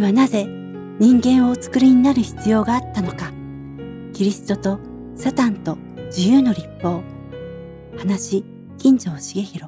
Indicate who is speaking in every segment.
Speaker 1: はなぜ人間をお作りになる必要があったのか。キリストとサタンと自由の律法。話、金城茂弘。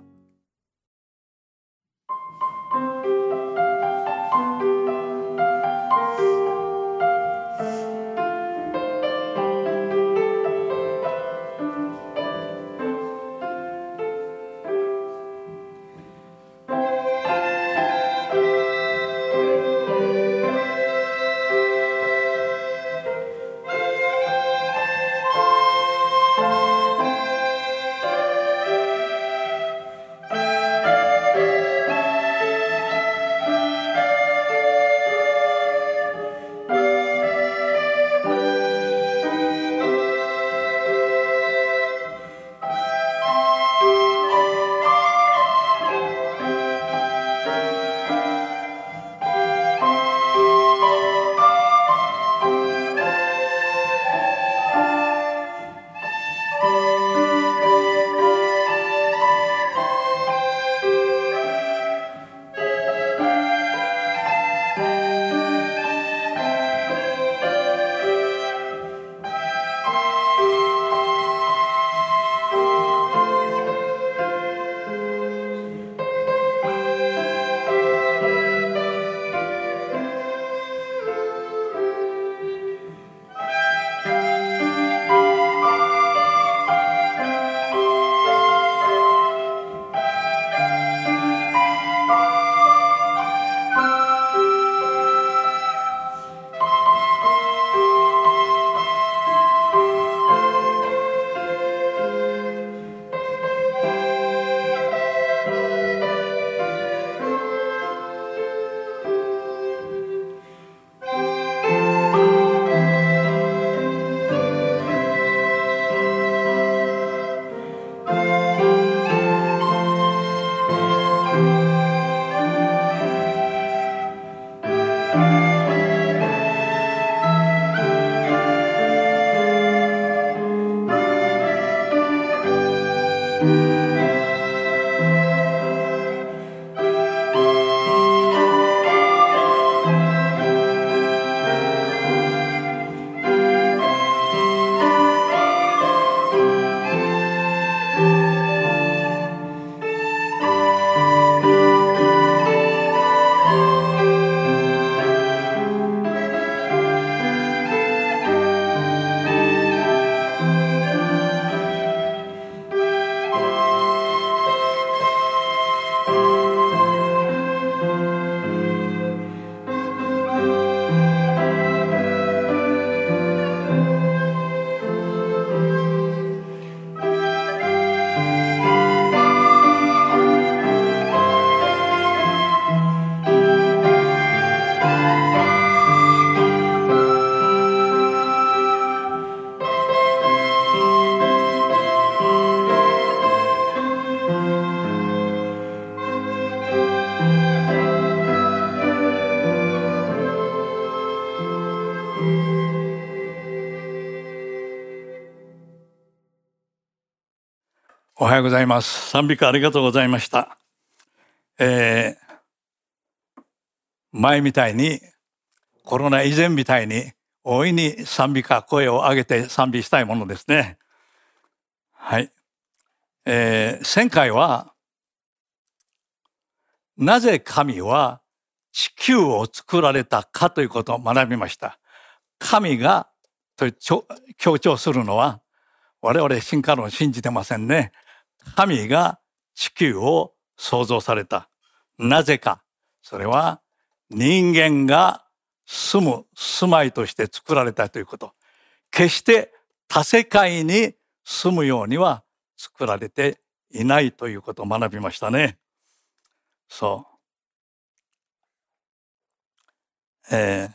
Speaker 2: おはようございます。賛美歌ありがとうございました。前みたいにコロナ以前みたいに大いに賛美歌声を上げて賛美したいものですね。はい。前回はなぜ神は地球を作られたかということを学びました。神がと強調するのは我々進化論を信じてませんね。神が地球を創造された。なぜか。それは人間が住まいとして作られたということ。決して他世界に住むようには作られていないということを学びましたね。そう。で、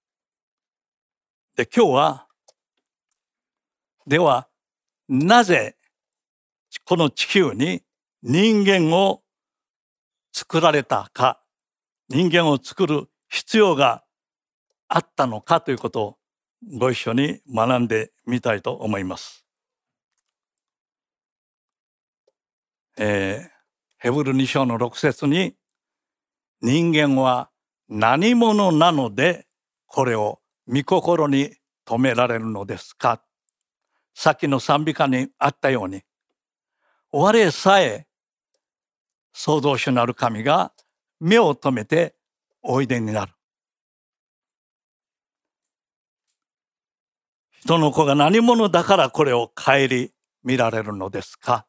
Speaker 2: 今日は、では、なぜこの地球に人間を作られたか、人間を作る必要があったのかということをご一緒に学んでみたいと思います。ヘブル2章の6節に人間は何者なのでこれを御心に止められるのですか。さっきの賛美歌にあったように、我さえ創造主なる神が目を留めておいでになる。人の子が何者だからこれを顧みられるのですか。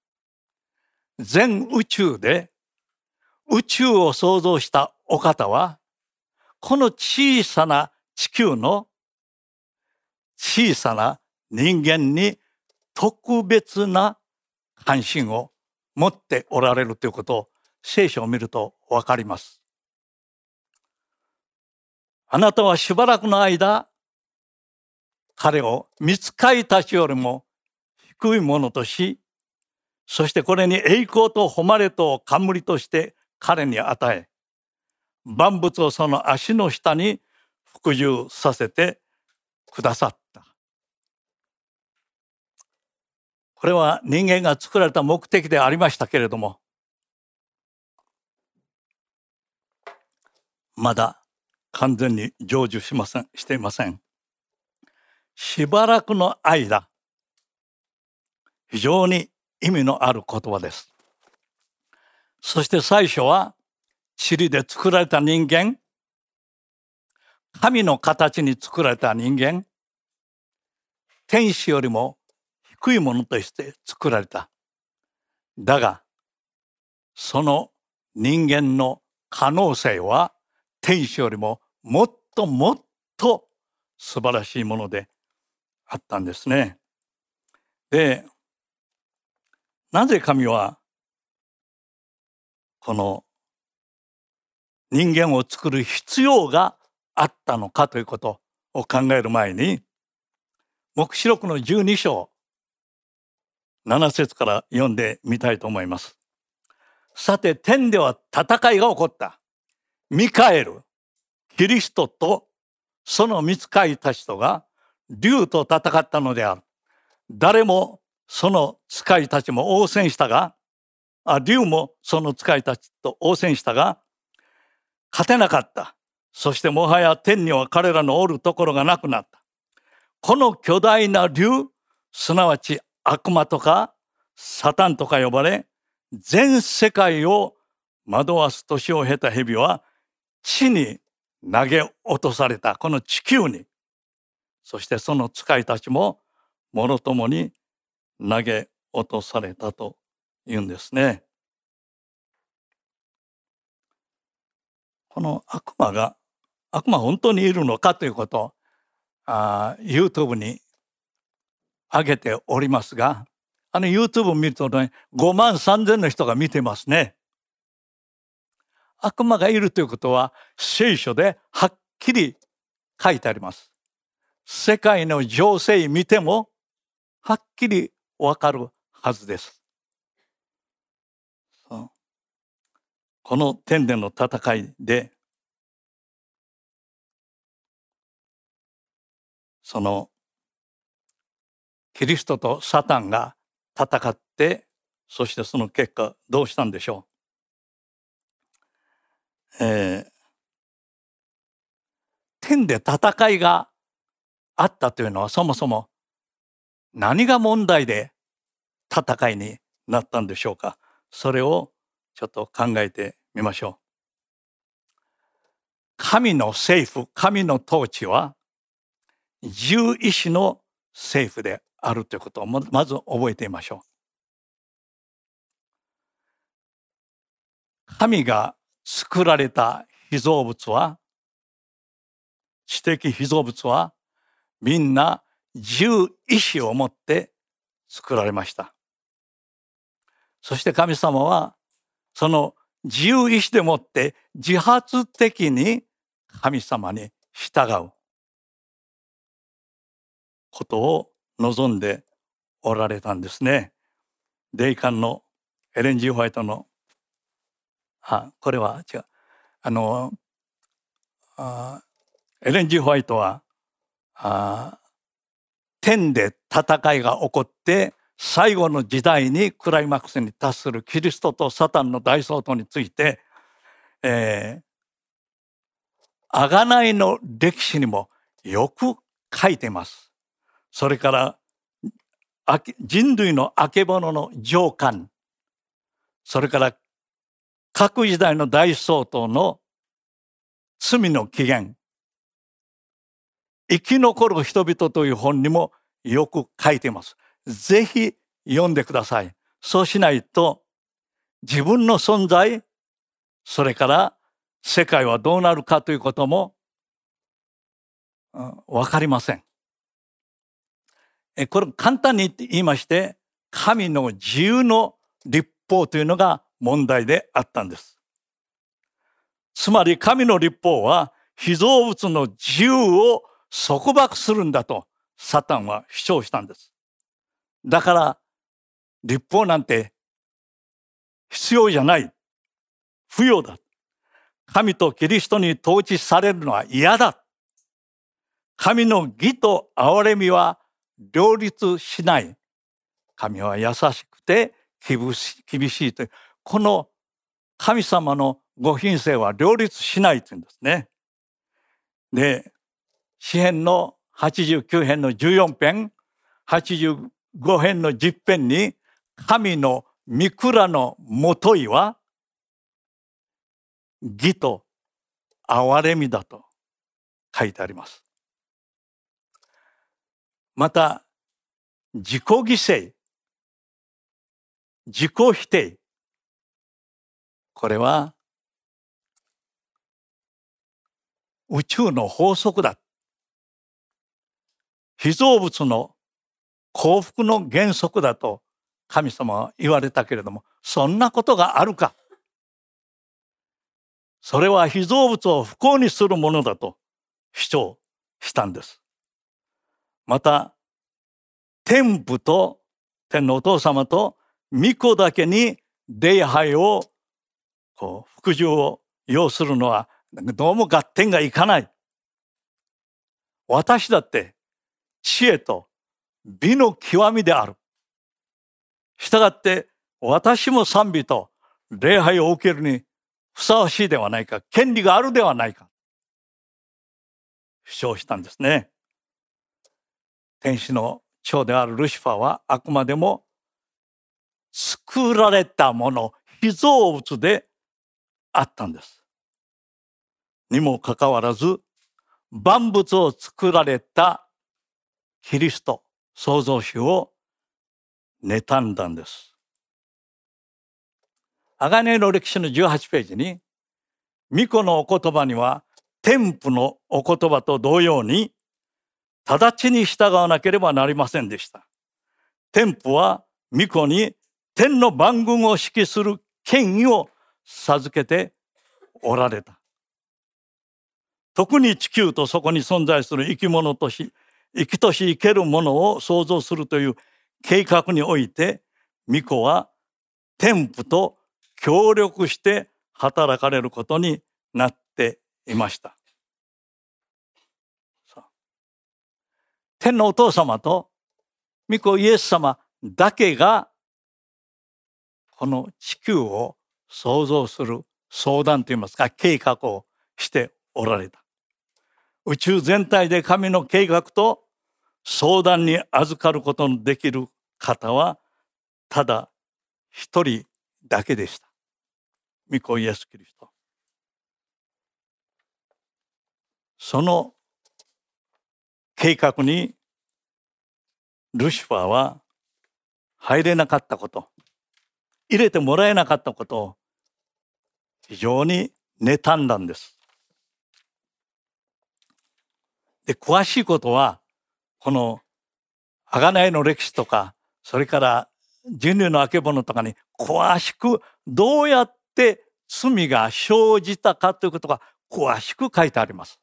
Speaker 2: 全宇宙で宇宙を創造したお方は、この小さな地球の小さな人間に特別な関心を持っておられるということを聖書を見るとわかります。あなたはしばらくの間、彼を御使いたちよりも低いものとし、そしてこれに栄光と誉れと冠として彼に与え、万物をその足の下に服従させてくださった。これは人間が作られた目的でありましたけれども、まだ完全に成就していません。しばらくの間、非常に意味のある言葉です。そして最初は塵で作られた人間、神の形に作られた人間、天使よりも低いものとして作られた。だが、その人間の可能性は天使よりももっともっと素晴らしいものであったんですね。で、なぜ神はこの人間を作る必要があったのかということを考える前に、黙示録の12章7節から読んでみたいと思います。さて、天では戦いが起こった。ミカエル、キリストとその御使いたちとが竜と戦ったのである。誰もその使いたちも応戦したが、竜もその使いたちと応戦したが、勝てなかった。そしてもはや天には彼らのおるところがなくなった。この巨大な竜、すなわち悪魔とかサタンとか呼ばれ、全世界を惑わす年を経た蛇は地に投げ落とされた。この地球に。そしてその使いたちももろともに投げ落とされたというんですね。この悪魔本当にいるのかということをYouTube に上げておりますが、YouTube を見るとね、5万3000の人が見てますね。悪魔がいるということは聖書ではっきり書いてあります。世界の情勢見てもはっきりわかるはずです。この天での戦いで、そのキリストとサタンが戦って、そしてその結果どうしたんでしょう。天で戦いがあったというのは、そもそも何が問題で戦いになったんでしょうか。それをちょっと考えてみましょう。神の政府、神の統治は自由意志の政府であるということをまず覚えてみましょう。神が作られた被造物は、知的被造物はみんな自由意志を持って作られました。そして神様はその自由意志でもって自発的に神様に従うことを望んでおられたんですね。霊感のエレン・ジー・ホワイトのこれは違うエレン・ジー・ホワイトは天で戦いが起こって最後の時代にクライマックスに達するキリストとサタンの大争闘について、 贖いの歴史にもよく書いています。それから人類のあけぼのの上巻、それから各時代の大総統の罪の起源、生き残る人々という本にもよく書いています。ぜひ読んでください。そうしないと自分の存在、それから世界はどうなるかということもわかりません。これ簡単に言いまして、神の自由の律法というのが問題であったんです。つまり神の律法は被造物の自由を束縛するんだとサタンは主張したんです。だから律法なんて必要じゃない、不要だ。神とキリストに統治されるのは嫌だ。神の義と憐れみは両立しない。神は優しくて厳しいという、この神様のご品性は両立しないというんですね。で、詩編の89編の14編、85編の10編に、神の御蔵のもといは義と憐れみだと書いてあります。また、自己犠牲、自己否定、これは宇宙の法則だ。被造物の幸福の原則だと神様は言われたけれども、そんなことがあるか。それは被造物を不幸にするものだと主張したんです。また、天父と天のお父様と御子だけに礼拝を服従を要するのはどうも合点がいかない。私だって知恵と美の極みである。したがって私も賛美と礼拝を受けるにふさわしいではないか、権利があるではないか、主張したんですね。天使の長であるルシファーはあくまでも作られたもの、被造物であったんです。にもかかわらず、万物を作られたキリスト、創造主を妬んだんです。贖いの歴史の18ページに、御子のお言葉には天父のお言葉と同様に直ちに従わなければなりませんでした。天父は御子に天の万軍を指揮する権威を授けておられた。特に地球とそこに存在する生き物とし、生きとし生けるものを創造するという計画において、御子は天父と協力して働かれることになっていました。天のお父様と御子イエス様だけがこの地球を創造する相談といいますか、計画をしておられた。宇宙全体で神の計画と相談に預かることのできる方はただ一人だけでした。御子イエス・キリスト。その計画にルシファーは入れなかったこと、入れてもらえなかったことを非常に妬んだんです。で、詳しいことはこの贖いの歴史とか、それから人類のあけぼのとかに詳しくどうやって罪が生じたかということが詳しく書いてあります。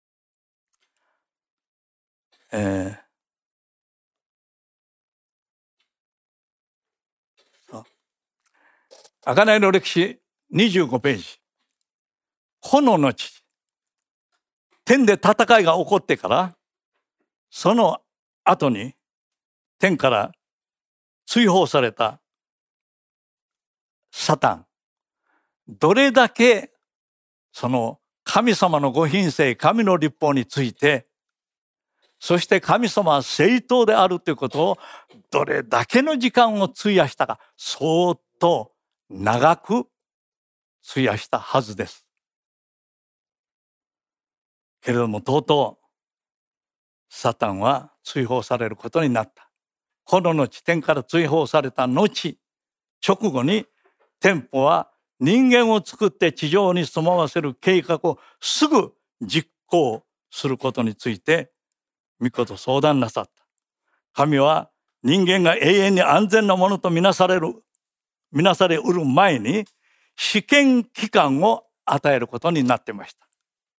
Speaker 2: 贖いの歴史25ページ。炎の地。天で戦いが起こってから、その後に天から追放されたサタン。どれだけその神様のご品性、神の律法について、そして神様は正当であるということをどれだけの時間を費やしたか、相当長く費やしたはずです。けれどもとうとうサタンは追放されることになった。この地点から追放された後、直後に天父は人間を作って地上に住まわせる計画をすぐ実行することについて御子と相談なさった。神は人間が永遠に安全なものとみなされうる前に試験期間を与えることになっていました。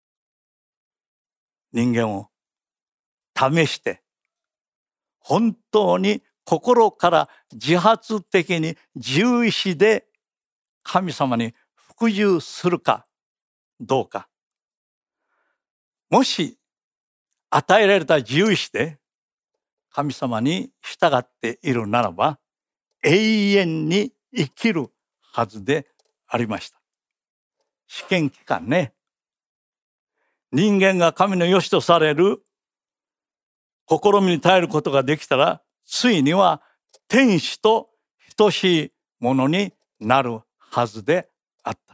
Speaker 2: 人間を試して本当に心から自発的に自由意志で神様に服従するかどうか。もし与えられた自由意志で神様に従っているならば永遠に生きるはずでありました。試験期間ね。人間が神の良しとされる試みに耐えることができたらついには天使と等しいものになるはずであった。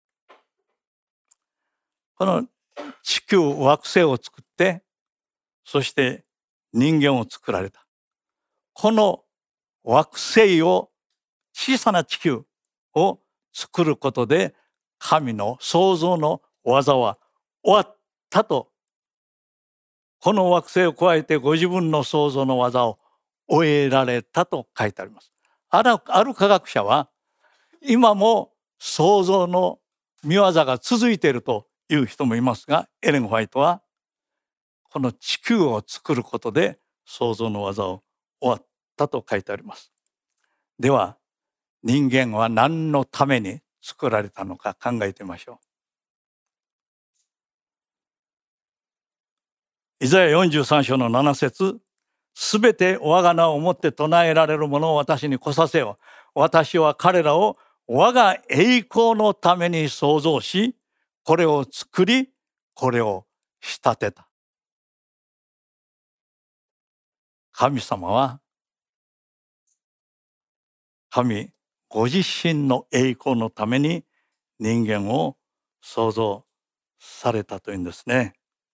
Speaker 2: この地球惑星を作ってそして人間を作られた。この惑星を小さな地球を作ることで神の創造の技は終わったと、この惑星を加えてご自分の創造の技を終えられたと書いてあります。ある科学者は今も創造の御業が続いているという人もいますが、エレン・ホワイトはこの地球を作ることで創造の技を終わったと書いてあります。では人間は何のために作られたのか考えてみましょう。イザヤ43章の7節、すべて我が名をもって唱えられるものを私に来させよ。私は彼らを我が栄光のために創造し、これを作り、これを仕立てた。神様は神ご自身の栄光のために人間を創造されたというんですね。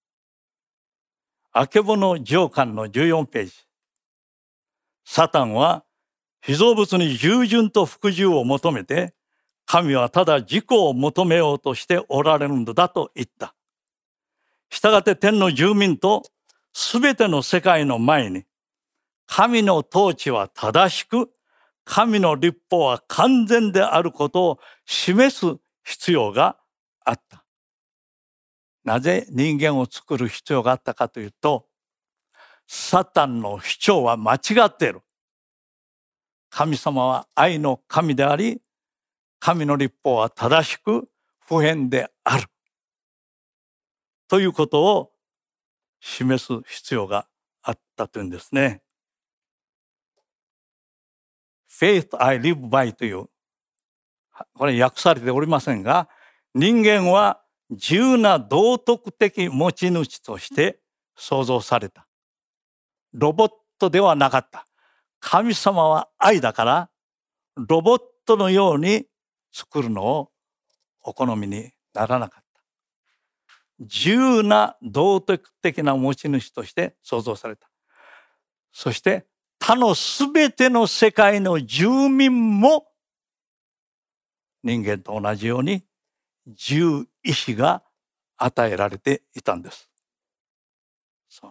Speaker 2: あけぼの上巻の14ページ。サタンは被造物に従順と服従を求めて、神はただ自己を求めようとしておられるのだと言った。したがって天の住民とすべての世界の前に、神の統治は正しく、神の律法は完全であることを示す必要があった。なぜ人間を作る必要があったかというと、サタンの主張は間違っている。神様は愛の神であり、神の律法は正しく不変である。ということを示す必要があったというんですね。Faith I live by という、これ訳されておりませんが、人間は自由な道徳的持ち主として創造された。ロボットではなかった。神様は愛だから、ロボットのように作るのをお好みにならなかった。自由な道徳的な持ち主として創造された。そして他のすべての世界の住民も人間と同じように自由意志が与えられていたんです。そう。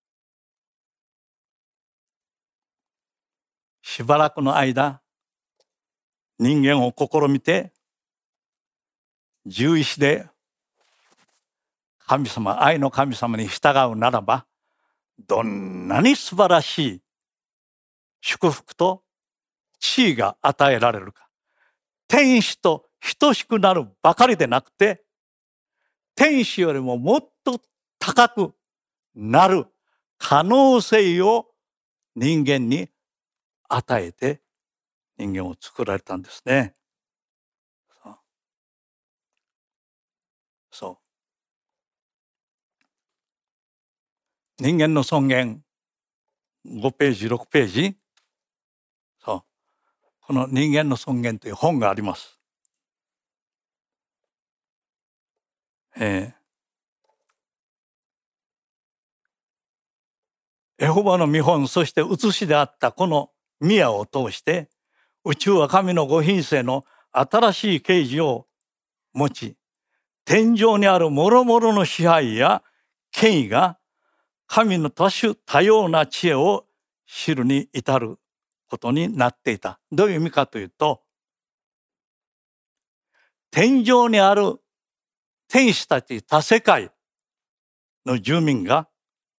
Speaker 2: しばらくの間、人間を試みて自由意志で神様、愛の神様に従うならば、どんなに素晴らしい祝福と地位が与えられるか。天使と等しくなるばかりでなくて、天使よりももっと高くなる可能性を人間に与えて人間を作られたんですね。そう。 人間の尊厳5ページ6ページ、そうこの人間の尊厳という本があります。エホバの見本、そして写しであったこのミアを通して、宇宙は神のご品性の新しい啓示を持ち、天上にある諸々の支配や権威が神の多種多様な知恵を知るに至ることになっていた。どういう意味かというと、天上にある天使たち他世界の住民が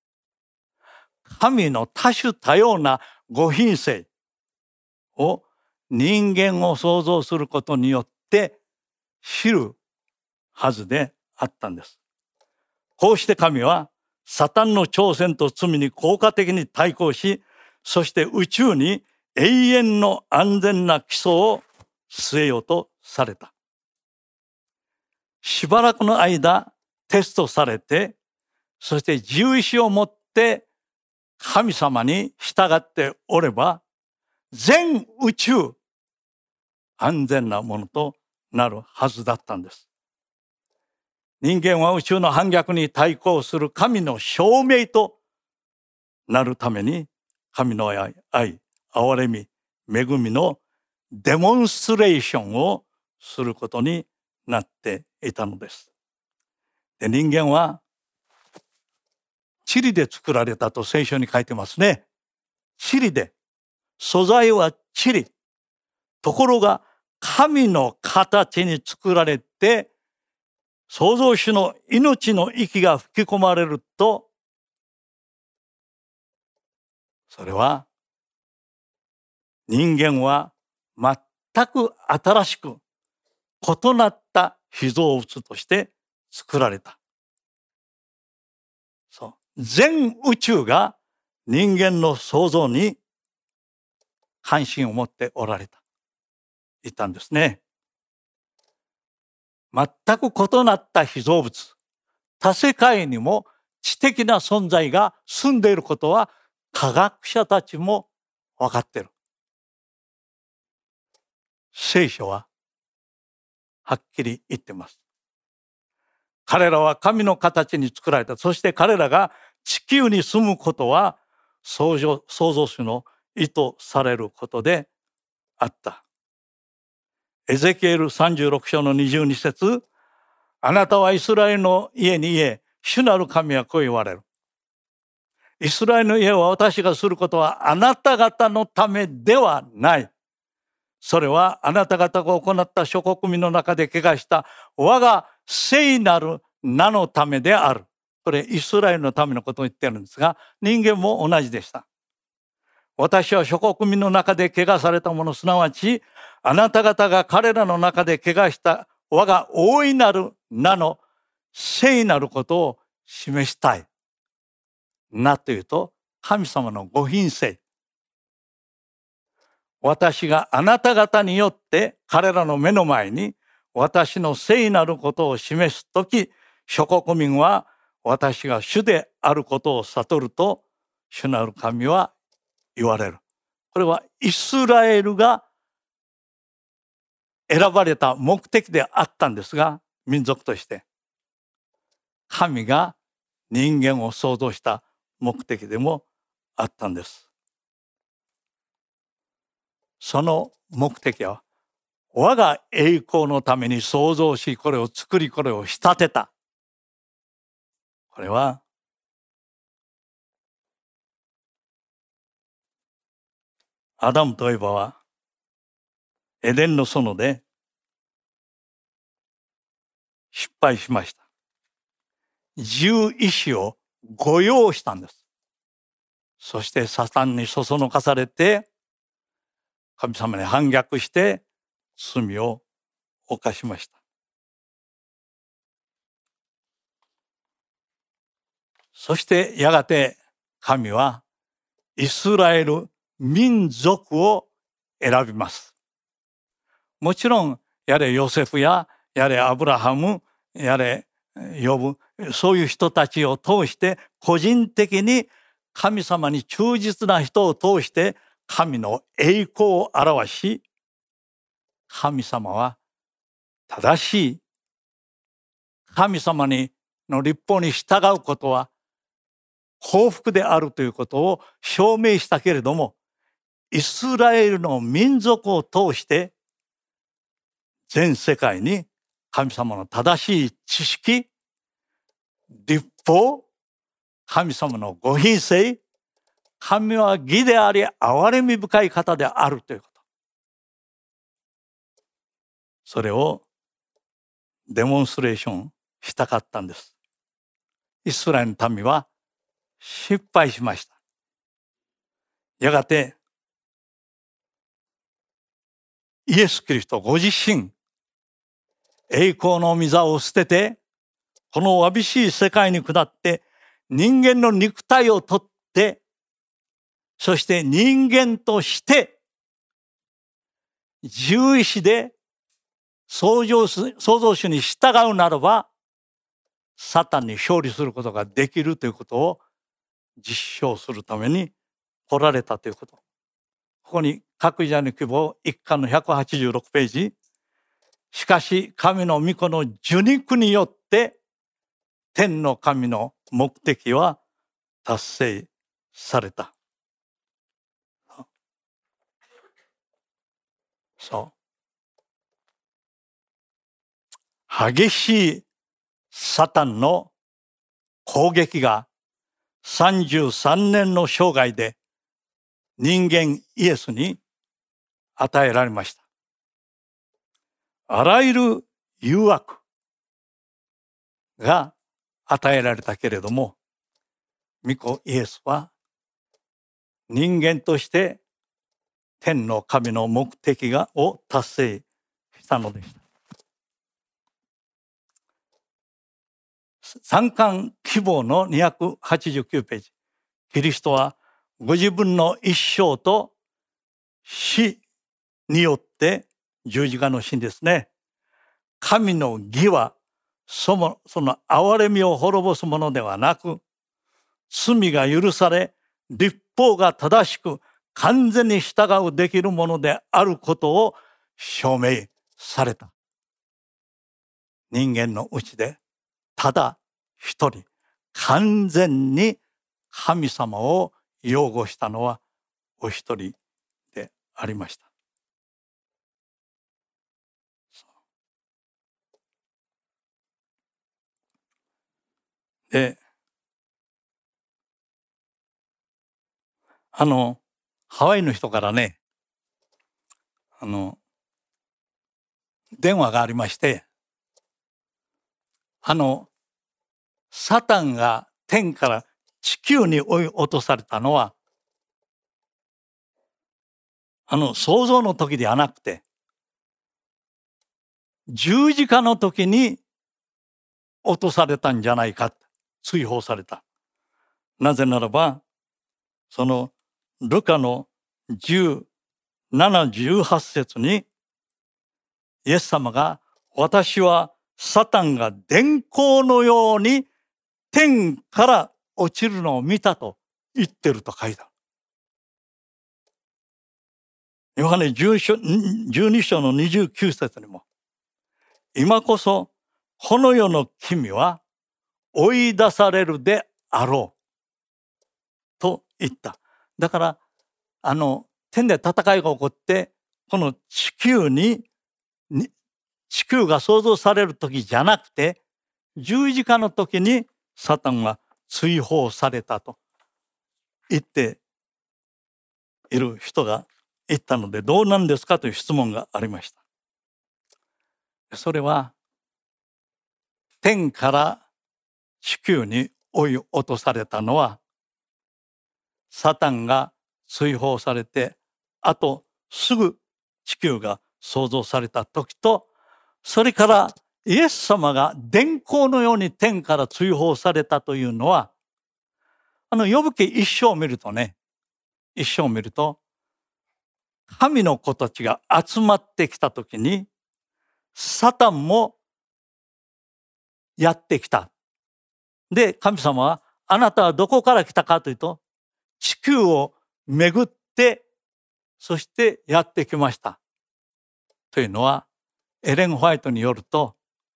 Speaker 2: 神の多種多様なご品性を人間を創造することによって知るはずであったんです。こうして神はサタンの挑戦と罪に効果的に対抗し、そして宇宙に永遠の安全な基礎を据えようとされた。しばらくの間テストされて、そして自由意志を持って神様に従っておれば、全宇宙安全なものとなるはずだったんです。人間は宇宙の反逆に対抗する神の証明となるために、神の愛、憐れみ、恵みのデモンストレーションをすることになっていたのです。で、人間は塵で作られたと聖書に書いてますね。塵で。素材は塵。ところが神の形に作られて、創造主の命の息が吹き込まれると、それは人間は全く新しく異なった被造物として作られた。そう。全宇宙が人間の創造に関心を持っておられた。いたんですね。全く異なった被造物、他世界にも知的な存在が住んでいることは科学者たちも分かっている。聖書ははっきり言ってます。彼らは神の形に作られた。そして彼らが地球に住むことは創造主の意図されることであった。エゼキエル36章の22節、あなたはイスラエルの家に言え、主なる神はこう言われる。イスラエルの家は私がすることはあなた方のためではない。それはあなた方が行った諸国民の中で怪我した我が聖なる名のためである。これイスラエルのためのことを言ってるんですが、人間も同じでした。私は諸国民の中で怪我されたもの、すなわちあなた方が彼らの中で怪我した我が大いなる名の聖なることを示したい。名というと神様のご品性。私があなた方によって彼らの目の前に私の聖なることを示すとき、諸国民は私が主であることを悟ると主なる神は言われる。これはイスラエルが選ばれた目的であったんですが、民族として神が人間を創造した目的でもあったんです。その目的は我が栄光のために創造し、これを作り、これを仕立てた。これはアダムとエバはエデンの園で失敗しました。自由意志を誤用したんです。そしてサタンにそそのかされて神様に反逆して罪を犯しました。そしてやがて神はイスラエル民族を選びます。もちろんやれヨセフややれアブラハムやれヨブそういう人たちを通して個人的に神様に忠実な人を通して神の栄光を表し、神様は正しい神様の律法に従うことは幸福であるということを証明したけれども、イスラエルの民族を通して全世界に神様の正しい知識、律法、神様のご品性、神は義であり憐れみ深い方であるということ、それをデモンストレーションしたかったんです。イスラエルの民は失敗しました。やがてイエス・キリストご自身、栄光の御座を捨てて、このわびしい世界に下って人間の肉体をとって、そして人間として獣医師で創造主に従うならばサタンに勝利することができるということを実証するために来られたということ。ここに各社の希望1巻の186ページ。しかし神の御子の受肉によって天の神の目的は達成された。そう。激しいサタンの攻撃が33年の生涯で人間イエスに与えられました。あらゆる誘惑が与えられたけれども、御子イエスは人間として天の神の目的を達成したのでした。三冠希望の289ページ。キリストはご自分の一生と死によって十字架の死ですね。神の義はその憐れみを滅ぼすものではなく、罪が許され律法が正しく完全に従うできるものであることを証明された。人間のうちでただ一人完全に神様を擁護したのはお一人でありました。で、ハワイの人からね、電話がありまして、サタンが天から地球に追い落とされたのは、創造の時ではなくて、十字架の時に落とされたんじゃないか、追放された。なぜならば、そのルカの17、18節に、イエス様が、私はサタンが電光のように天から落ちるのを見たと言ってると書いた。ヨハネ12章の29節にも、今こそこの世の君は追い出されるであろうと言った。だから天で戦いが起こって、この地球が創造される時じゃなくて、十字架の時にサタンは追放されたと言っている人がいたので、どうなんですかという質問がありました。それは天から地球に追い落とされたのは、サタンが追放されて、あとすぐ地球が創造された時と、それからイエス様が電光のように天から追放されたというのは、ヨブ記一章を見ると、神の子たちが集まってきた時に、サタンもやってきたで、神様は、あなたはどこから来たかというと、地球を巡って、そしてやってきました。というのは、エレン・ホワイトによると、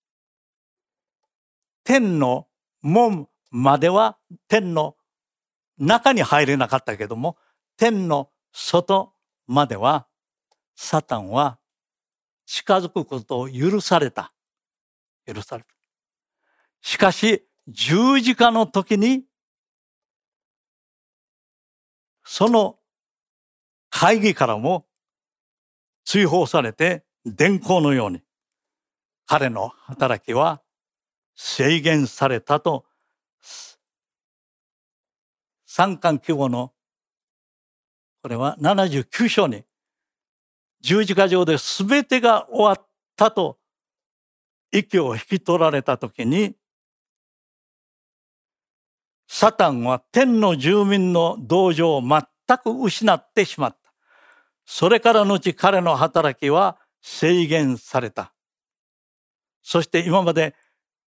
Speaker 2: 天の門までは天の中に入れなかったけども、天の外まではサタンは近づくことを許された。しかし十字架の時にその会議からも追放されて電光のように彼の働きは制限されたと、三巻規模のこれは79章に十字架上で全てが終わったと息を引き取られたときに、サタンは天の住民の同情を全く失ってしまった。それからのち彼の働きは制限された。そして今まで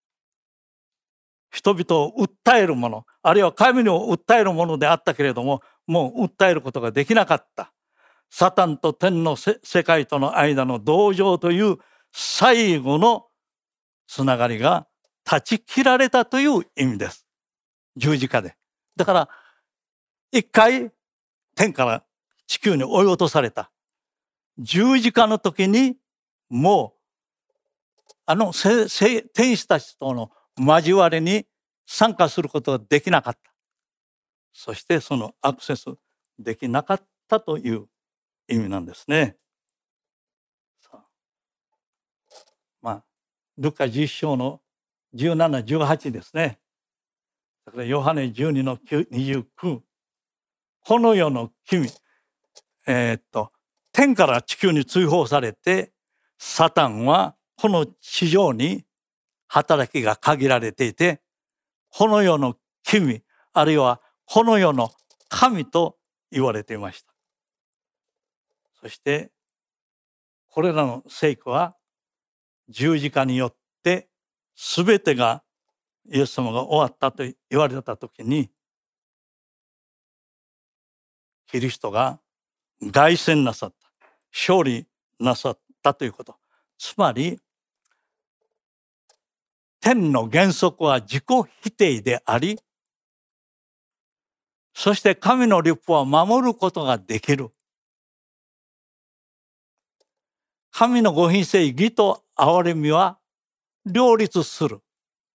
Speaker 2: 人々を訴えるもの、あるいは神を訴えるものであったけれども、もう訴えることができなかった。サタンと天の世界との間の同情という最後のつながりが断ち切られたという意味です。十字架で。だから一回天から地球に追い落とされた。十字架の時にもう天使たちとの交わりに参加することができなかった。そしてそのアクセスできなかったという意味なんですね。ルカ10章の17、18ですね。だからヨハネ12の29、この世の君、天から地球に追放されて、サタンはこの地上に働きが限られていて、この世の君、あるいはこの世の神と言われていました。そしてこれらの聖句は十字架によって全てがイエス様が終わったと言われたときに、キリストが凱旋なさった、勝利なさったということ。つまり天の原則は自己否定であり、そして神の律法は守ることができる。神のご品性、義と憐れみは両立する。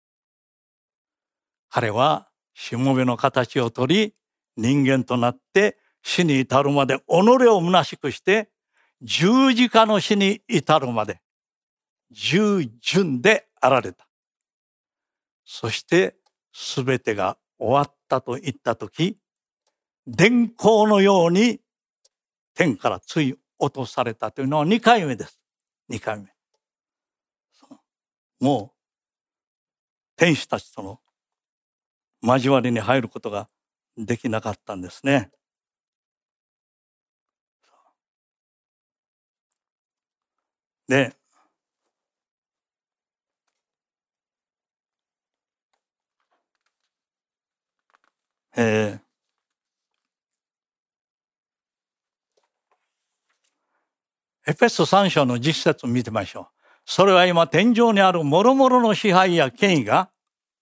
Speaker 2: 彼はしもべの形をとり、人間となって死に至るまで己を虚しくして、十字架の死に至るまで従順であられた。そして全てが終わったと言ったとき、電光のように天からつい落とされたというのは2回目です。2回目。もう天使たちとの交わりに入ることができなかったんですね。で、エペソ3章の10節を見てみましょう。それは今天上にある諸々の支配や権威が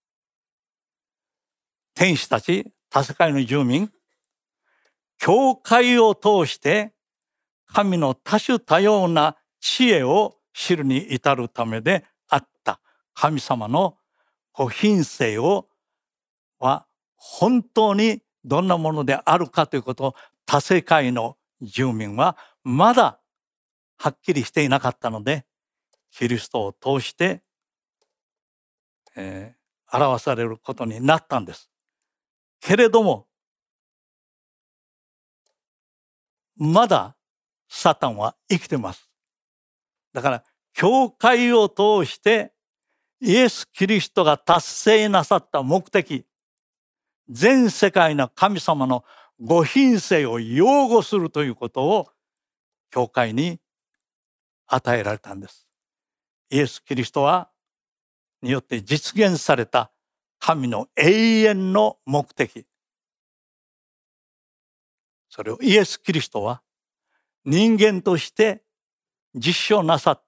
Speaker 2: 天使たち、他世界の住民、教会を通して神の多種多様な知恵を知るに至るためであった神様のご品性は本当にどんなものであるかということを他世界の住民はまだはっきりしていなかったので、キリストを通して、表されることになったんです。けれどもまだサタンは生きてます。だから教会を通してイエス・キリストが達成なさった目的、全世界の神様のご品性を擁護するということを教会に与えられたんです。イエス・キリストによって実現された神の永遠の目的。それをイエス・キリストは人間として実証なさった。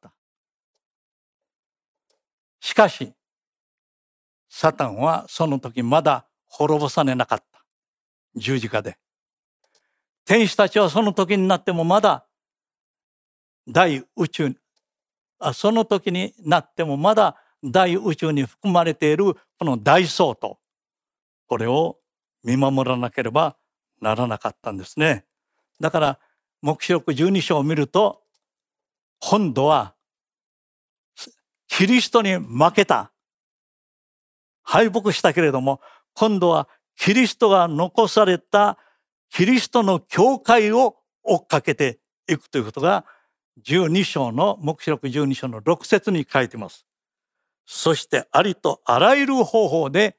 Speaker 2: しかし、サタンはその時まだ滅ぼされなかった。十字架で。天使たちはその時になってもまだ大宇宙、その時になってもまだ大宇宙に含まれているこの大相当、これを見守らなければならなかったんですね。だから黙示録12章を見ると、今度はキリストに負けた、敗北したけれども、今度はキリストが残されたキリストの教会を追っかけていくということが12章の黙示録12章の6節に書いています。そしてありとあらゆる方法で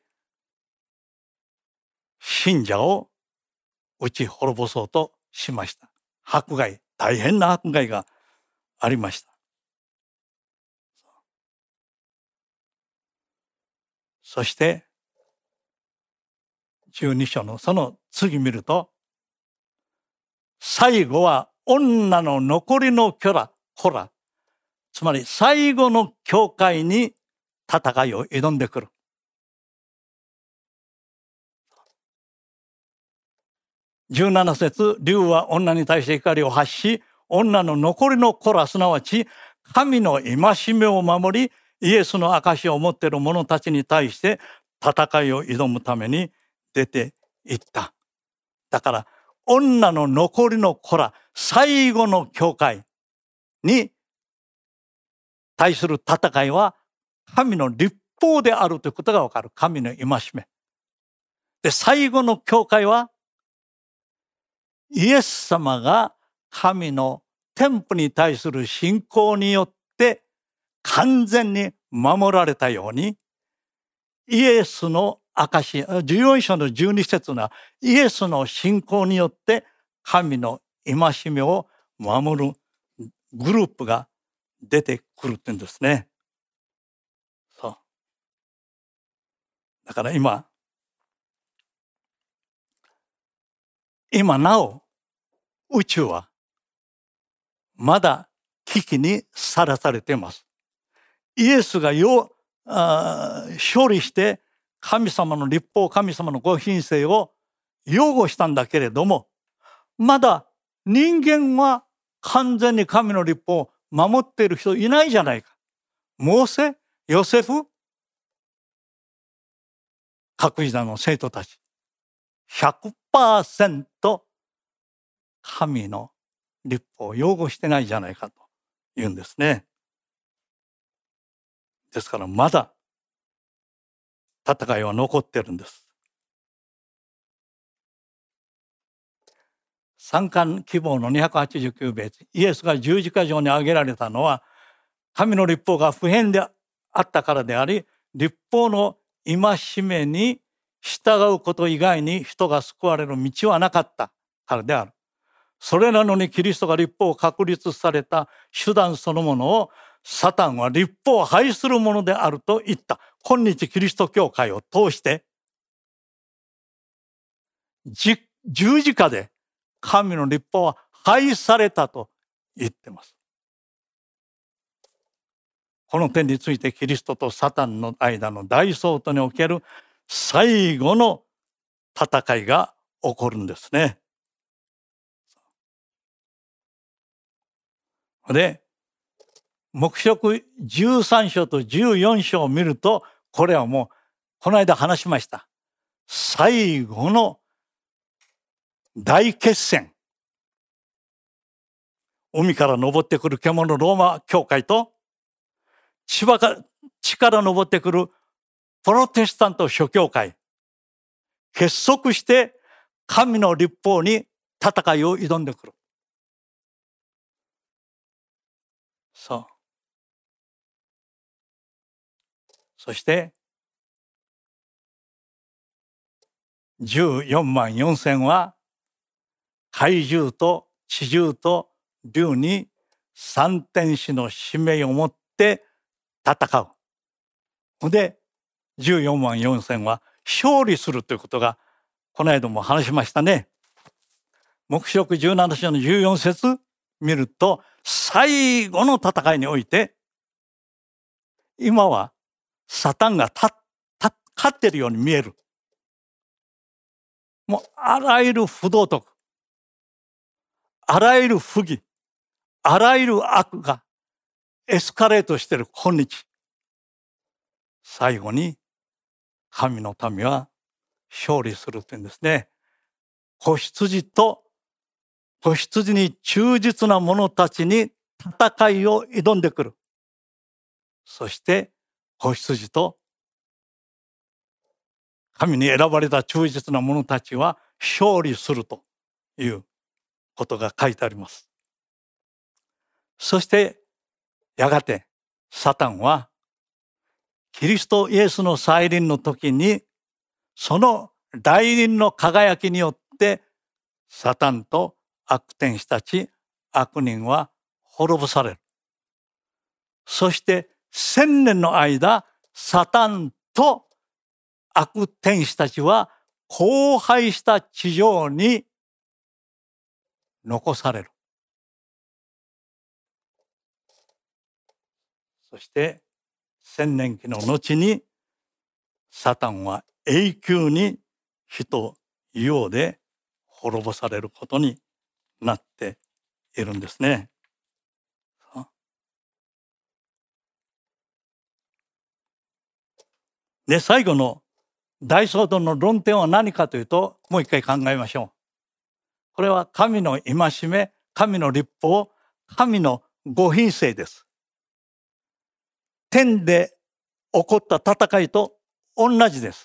Speaker 2: 信者を打ち滅ぼそうとしました。迫害、大変な迫害がありました。そして12章のその次見ると、最後は女の残りの子ら、つまり最後の教会に戦いを挑んでくる。17節、竜は女に対して怒りを発し、女の残りの子ら、すなわち神の戒めを守り、イエスの証を持っている者たちに対して戦いを挑むために出て行った。だから女の残りの子ら、最後の教会に対する戦いは神の律法であるということがわかる。神の戒めで、最後の教会はイエス様が神の天父に対する信仰によって完全に守られたように、イエスの証、14章の12節はイエスの信仰によって神の戒めを守るグループが出てくるって言うんですね。そう。だから今なお宇宙はまだ危機にさらされています。イエスが勝利して神様の律法、神様のご品性を擁護したんだけれども、まだ人間は完全に神の律法を守っている人いないじゃないか。モーセ、ヨセフ、各時代の生徒たち 100% 神の律法を擁護してないじゃないかと言うんですね。ですからまだ戦いは残ってるんです。三冠希望の289ページ、イエスが十字架上に挙げられたのは神の律法が不変であったからであり、律法の戒めに従うこと以外に人が救われる道はなかったからである。それなのにキリストが律法を確立された手段そのものをサタンは律法を廃するものであると言った。今日キリスト教会を通して十字架で神の律法は廃されたと言っています。この点についてキリストとサタンの間の大争闘における最後の戦いが起こるんですね。で、黙示録13章と14章を見ると、これはもうこの間話しました。最後の大決戦。海から昇ってくる獣ローマ教会と、地から昇ってくるプロテスタント諸教会、結束して神の律法に戦いを挑んでくる。そう。そして14万4千は怪獣と地獣と竜に三天使の使命を持って戦う。で、 14万4千は勝利するということがこの間も話しましたね。黙示録17章の14節見ると、最後の戦いにおいて今はサタンが勝っているように見える。もうあらゆる不道徳、あらゆる不義、あらゆる悪がエスカレートしている今日、最後に神の民は勝利するというんですね。子羊と子羊に忠実な者たちに戦いを挑んでくる。そして子羊と神に選ばれた忠実な者たちは勝利するということが書いてあります。そしてやがてサタンはキリストイエスの再臨の時に、その来臨の輝きによってサタンと悪天使たち、悪人は滅ぼされる。そして1000年の間、サタンと悪天使たちは荒廃した地上に残される。そして千年期の後にサタンは永久に火と硫黄で滅ぼされることになっているんですね。で、最後の大騒動の論点は何かというと、もう一回考えましょう。これは神の戒め、神の律法、神のご品性です。天で起こった戦いと同じです。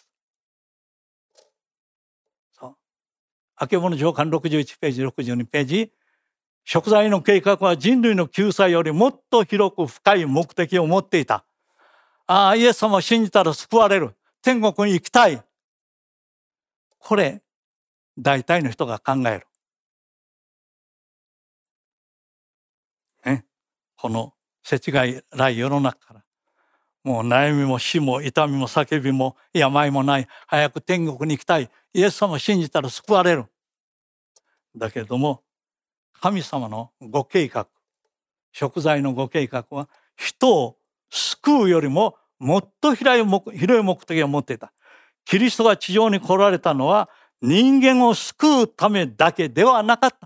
Speaker 2: あけぼの上巻61ページ、62ページ。贖罪の計画は人類の救済よりもっと広く深い目的を持っていた。イエス様を信じたら救われる。天国に行きたい。これ、大体の人が考える。ね、この世知辛い世の中から、もう悩みも死も痛みも叫びも病もない。早く天国に行きたい。イエス様を信じたら救われる。だけれども、神様のご計画、贖罪のご計画は人を救うよりももっと広い目的を持っていた。キリストが地上に来られたのは人間を救うためだけではなかった。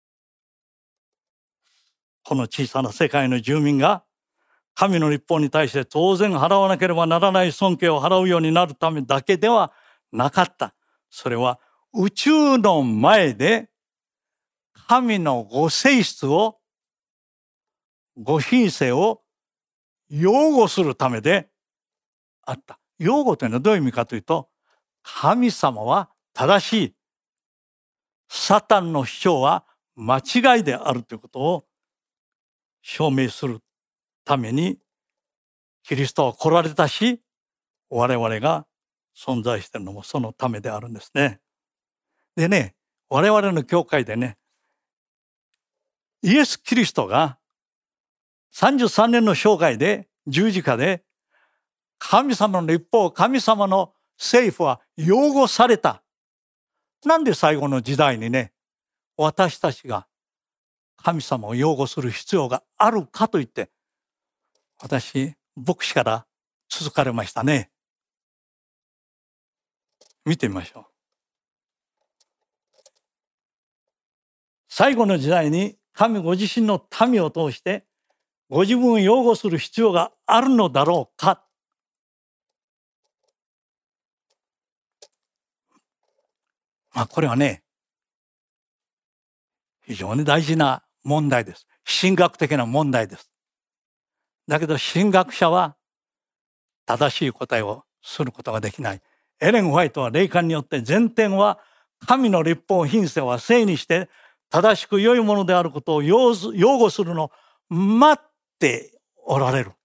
Speaker 2: この小さな世界の住民が神の律法に対して当然払わなければならない尊敬を払うようになるためだけではなかった。それは宇宙の前で神のご性質を、ご品性を擁護するためであった。擁護というのはどういう意味かというと、神様は正しい。サタンの主張は間違いであるということを証明するためにキリストは来られたし、我々が存在しているのもそのためであるんですね。でね、我々の教会でね、イエス・キリストが33年の生涯で十字架で神様の律法、神様の政府は擁護された。なんで最後の時代にね、私たちが神様を擁護する必要があるかと言って、私、牧師から続かれましたね。見てみましょう。最後の時代に神ご自身の民を通してご自分を擁護する必要があるのだろうか。これはね、非常に大事な問題です。神学的な問題です。だけど神学者は正しい答えをすることができない。エレン・ホワイトは霊感によって前提は神の律法品性は正にして正しく良いものであることを擁護するのを待っておられる。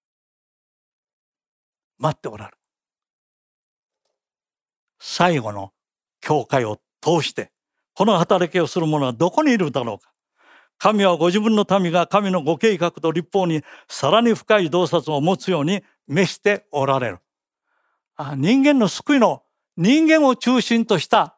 Speaker 2: 待っておられる。最後の教会を通してこの働きをする者はどこにいるだろうか。神はご自分の民が神のご計画と律法にさらに深い洞察を持つように召しておられる。 人間の救いの人間を中心とした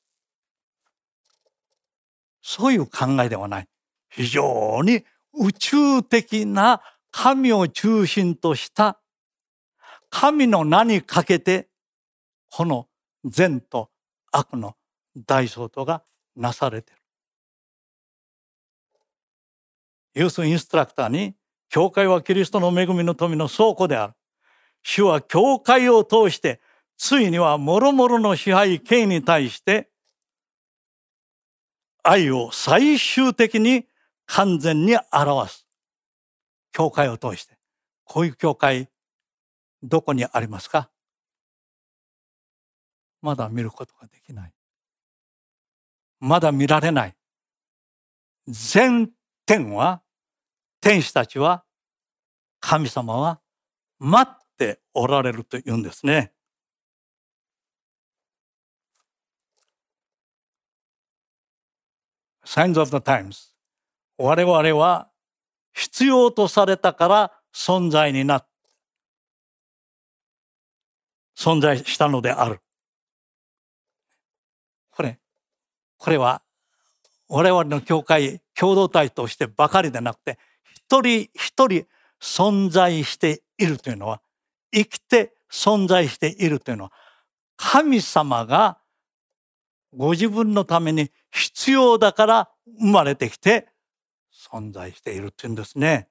Speaker 2: そういう考えではない。非常に宇宙的な神を中心とした神の名にかけてこの善と悪の大相当がなされている。ユースインストラクターに教会はキリストの恵みの富の倉庫である。主は教会を通してついには諸々の支配権威に対して愛を最終的に完全に表す。教会を通して。こういう教会、どこにありますか？まだ見ることができない。まだ見られない。全天は、天使たちは、神様は待っておられると言うんですね。Signs of the times。我々は必要とされたから存在したのである。これは我々の教会共同体としてばかりでなくて、一人一人存在しているというのは、生きて存在しているというのは、神様がご自分のために必要だから生まれてきて存在しているというんですね。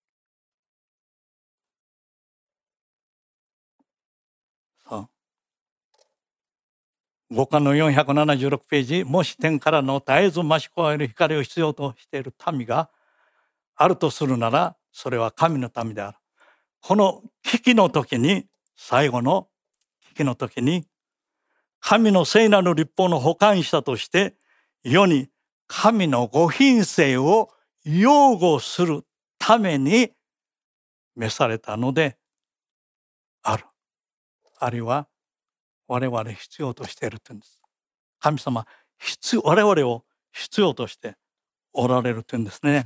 Speaker 2: 五巻の476ページ、もし天からの絶えず増し加える光を必要としている民があるとするなら、それは神の民である。この危機の時に、最後の危機の時に、神の聖なる律法の保管者として世に神のご品性を擁護するために召されたのである。あるいは我々必要としているというんです。神様我々を必要としておられるというんですね。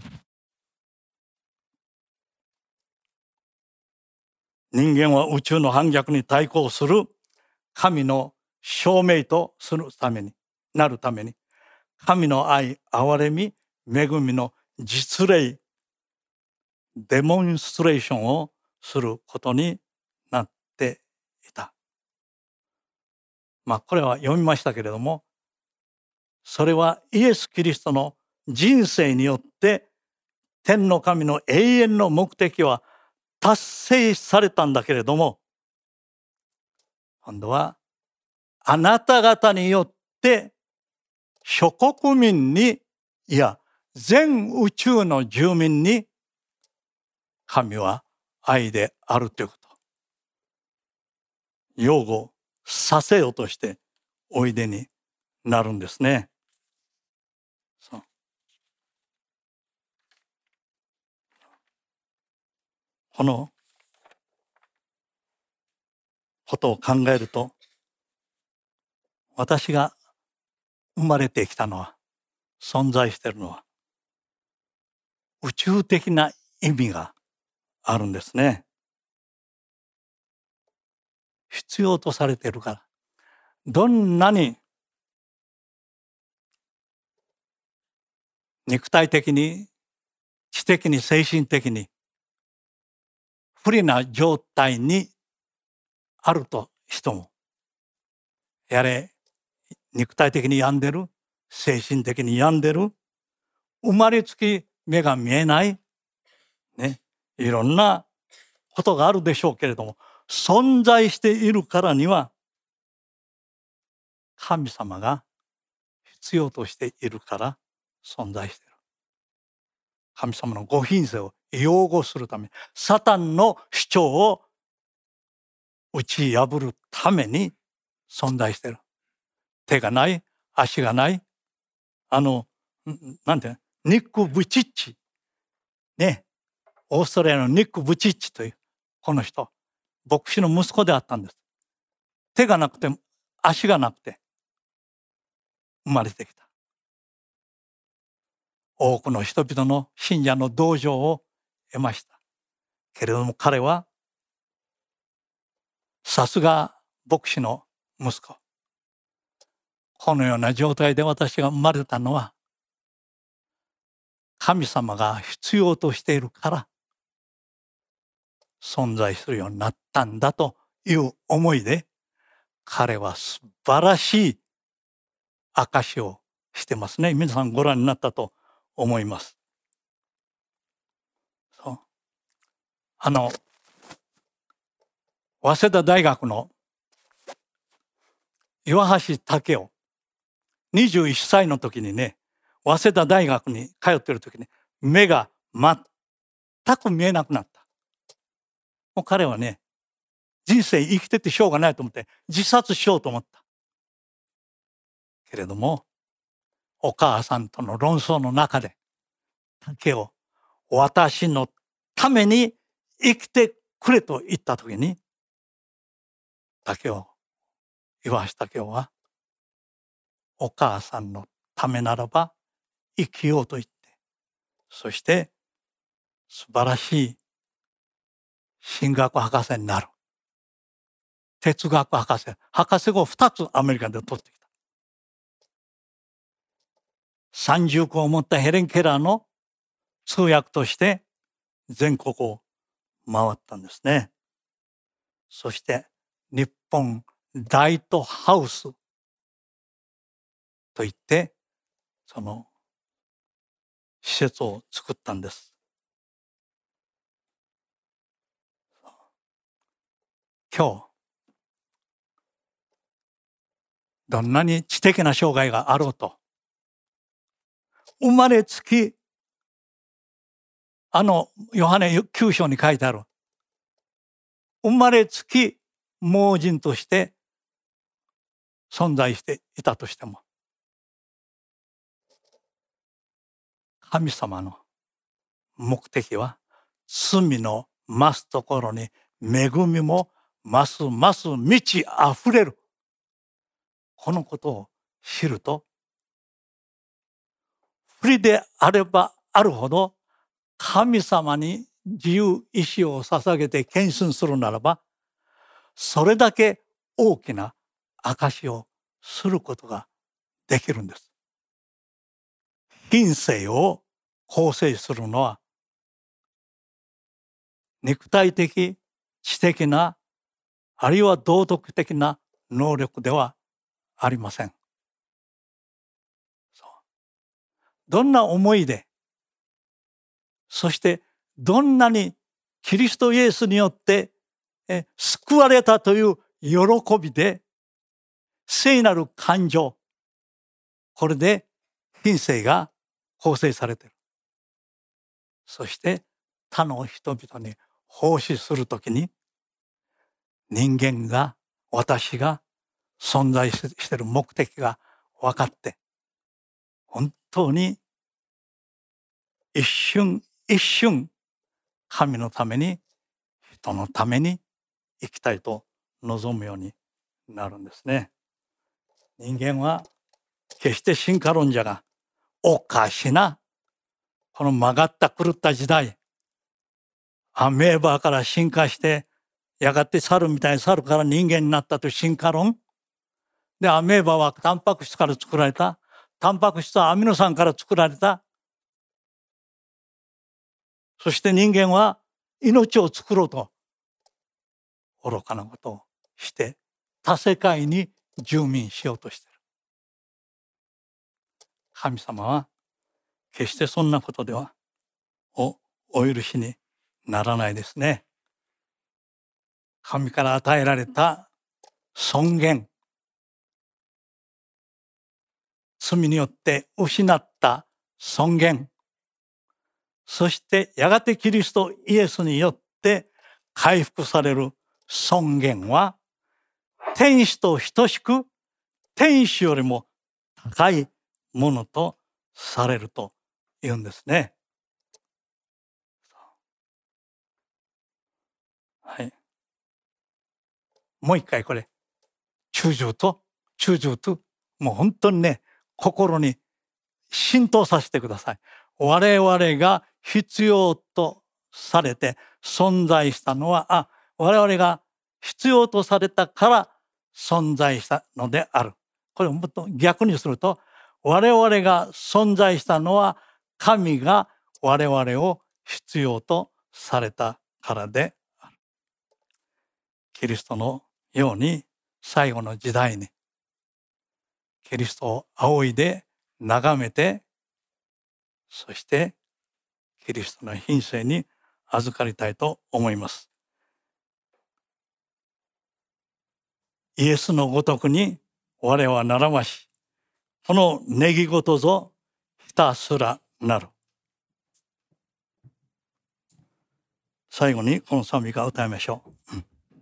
Speaker 2: 人間は宇宙の反逆に対抗する神の証明となるために、神の愛、憐れみ、恵みの実例、デモンストレーションをすることになっていた。これは読みましたけれども、それはイエス・キリストの人生によって天の神の永遠の目的は達成されたんだけれども、今度はあなた方によって諸国民に、いや全宇宙の住民に神は愛であるということ、擁護させようとしておいでになるんですね。このことを考えると、私が生まれてきたのは、存在しているのは宇宙的な意味があるんですね。必要とされているから。どんなに肉体的に、知的に、精神的に不利な状態にあるとしても、やれ肉体的に病んでる、精神的に病んでる、生まれつき目が見えない、いろんなことがあるでしょうけれども、存在しているからには神様が必要としているから存在している。神様のご品性を擁護するため、サタンの主張を打ち破るために存在している。手がない、足がない、なんてニック・ブチッチオーストラリアのニック・ブチッチというこの人、牧師の息子であったんです。手がなくて足がなくて生まれてきた。多くの人々の信者の同情を得ましたけれども、彼はさすが牧師の息子。このような状態で私が生まれたのは、神様が必要としているから存在するようになったんだという思いで、彼は素晴らしい証しをしてますね。皆さんご覧になったと思います。そう。早稲田大学の岩橋武夫、21歳の時にね、早稲田大学に通っている時に目が全く見えなくなった。もう彼はね、人生生きててしょうがないと思って自殺しようと思った。けれども、お母さんとの論争の中で、武夫、私のために生きてくれと言った時に、岩橋武夫は、お母さんのためならば生きようと言って、そして素晴らしい神学博士になる。哲学博士号2つアメリカで取ってきた。三重苦を持ったヘレン・ケラーの通訳として全国を回ったんですね。そして日本ライトハウスといってその施設を作ったんです。今日どんなに知的な障害があろうと、生まれつきヨハネ9章に書いてある生まれつき盲人として存在していたとしても、神様の目的は罪の増すところに恵みもますます満ち溢れる。このことを知ると、不利であればあるほど神様に自由意志を捧げて献身するならば、それだけ大きな証をすることができるんです。品性を構成するのは肉体的、知的な、あるいは道徳的な能力ではありません。どんな思いで、そしてどんなにキリストイエスによって救われたという喜びで、聖なる感情、これで品性が構成されている。そして他の人々に奉仕するときに、人間が、私が存在している目的が分かって、本当に一瞬一瞬神のために、人のために生きたいと望むようになるんですね。人間は決して進化論者がおかしなこの曲がった狂った時代、アメーバから進化してやがて猿みたいに猿から人間になったという進化論で、アメーバはタンパク質から作られた、タンパク質はアミノ酸から作られた、そして人間は命を作ろうと愚かなことをして他世界に住民しようとしている。神様は決してそんなことではお許しにならないですね。神から与えられた尊厳、罪によって失った尊厳、そしてやがてキリストイエスによって回復される尊厳は、天使と等しく天使よりも高いものとされるというんですね。はい。もう一回これ、中従ともう本当にね、心に浸透させてください。我々が必要とされて存在したのは、我々が必要とされたから存在したのである。これをもっと逆にすると、我々が存在したのは神が我々を必要とされたからである。キリストのように最後の時代にキリストを仰いで眺めて、そしてキリストの品性に預かりたいと思います。イエスのごとくに我はならまし、このネギごとぞひたすらなる。最後にこの賛美歌を歌いましょう。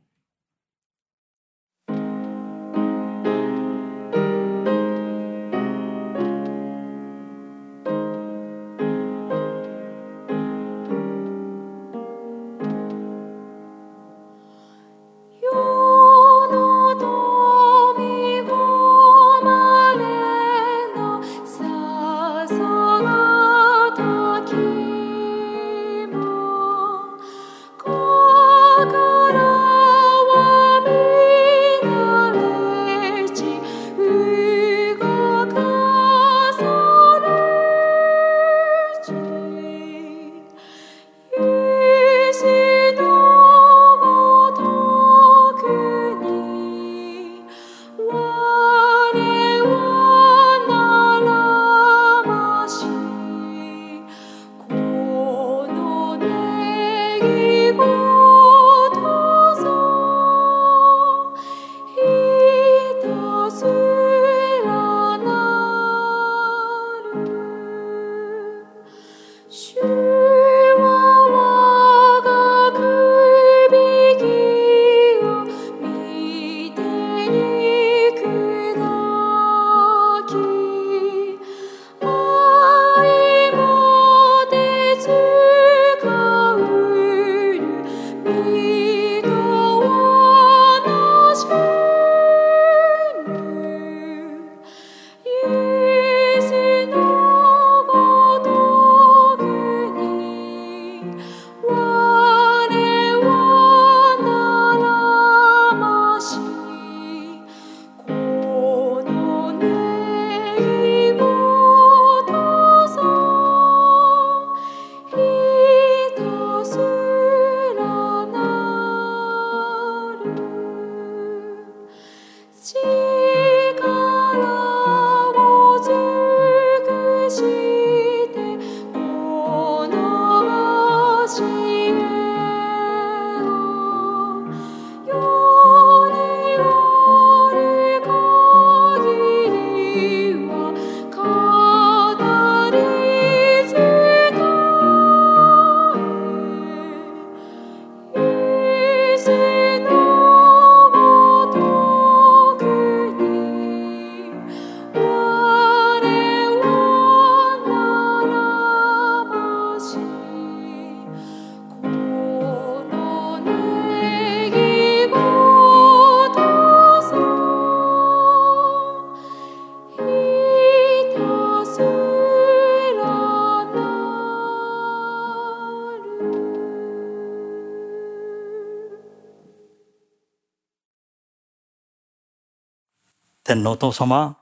Speaker 2: 天皇お父様、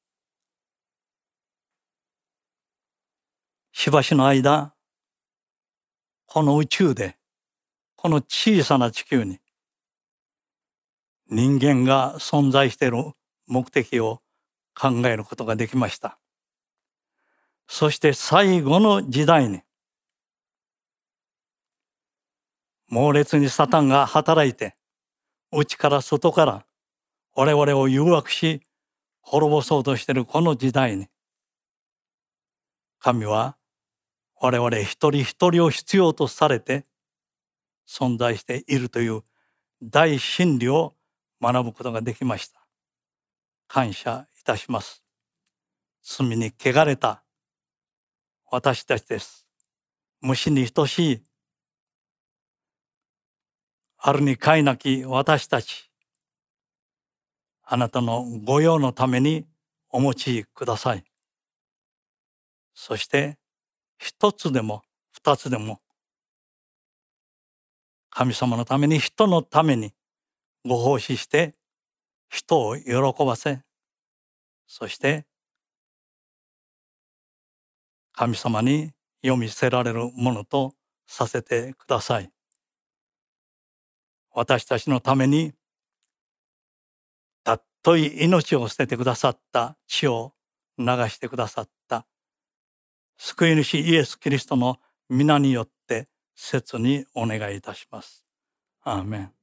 Speaker 2: しばしの間、この宇宙で、この小さな地球に、人間が存在している目的を考えることができました。そして最後の時代に、猛烈にサタンが働いて、内から外から我々を誘惑し、滅ぼそうとしているこの時代に、神は我々一人一人を必要とされて存在しているという大真理を学ぶことができました。感謝いたします。罪に汚れた私たちです。虫に等しい、あるに甲斐なき私たち、あなたのご用のためにお持ちください。そして一つでも二つでも神様のために、人のためにご奉仕して人を喜ばせ、そして神様に読みせられるものとさせてください。私たちのためにたっとい命を捨ててくださった血を流してくださった救い主イエス・キリストの皆によって切にお願いいたします。アーメン。